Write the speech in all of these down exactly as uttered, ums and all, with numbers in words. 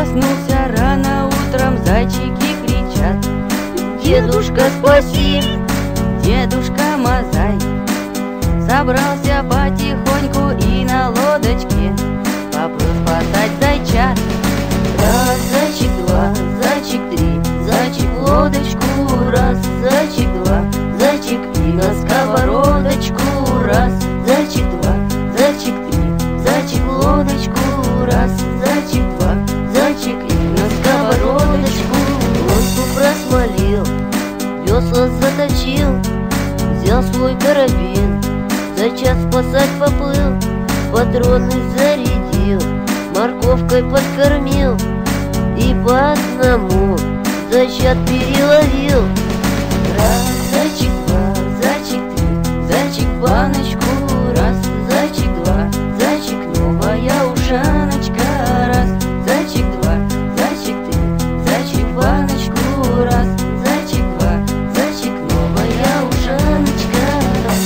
Проснулся рано утром, зайчики кричат: дедушка, спаси! Дедушка Мазай собрался потихоньку и на лодочке поплыл спасать зайчат. Раз, зайчик, два, зайчик, три, зайчик в лодочку, раз, зайчик, два, зайчик, и на сковородочку, раз, зайчик, два, зайчик, три, зайчик в лодочку, раз, зайчик, два, зайчик, и на сковородочку. Лодку просмолил, весла заточил, взял свой карабин, зайчат спасать поплыл, патроны зарядил, морковкой подкормил и по одному зайчат переловил. Раз, зайчик, два, зайчик, три, зайчик баночку, раз, зайчик, два, зайчик, новая ушаночка, раз, зайчик, два, зайчик, три, зайчик баночку, раз, зайчик, два, зайчик, новая ушаночка, раз.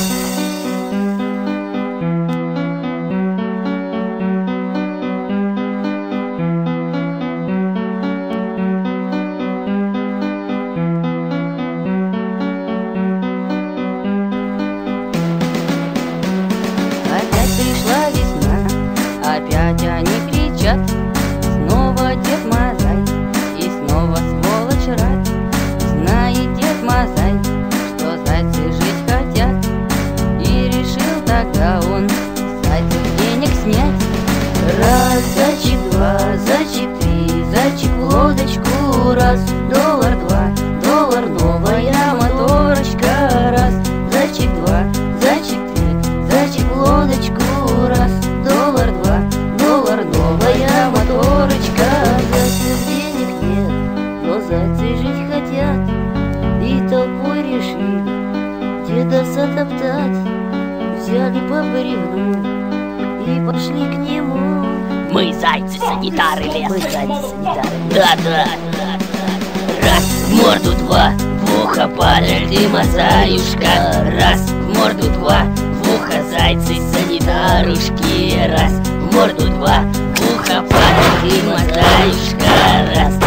Опять пришла весна, опять они кричат: снова Дед Мазай и снова сволочь рад. Знает Дед Мазай, что зайцы жить хотят, и решил тогда он с зайцев денег снять. Раз, зайчик, два, зайчик, три, зайчик в лодочку, раз, доллар, два, доллар, новая моторочка, раз, зайчик, два, зайчик, три, зайчик в лодочку, раз, доллар, два, доллар, новая моторочка. Зайцев денег нет, но зайцы жить хотят, и толпой решили деда затоптать. Взяли по бревну и пошли к нему. Мы зайцы-санитары леса. Мы зайцы-санитары. Да-да. Раз, в морду, два, в ухо палят и мазаюшка. Раз, в морду, два, в ухо зайцы-санитарушки. Раз, в морду, два, в ухо палят и мазаюшка. Раз.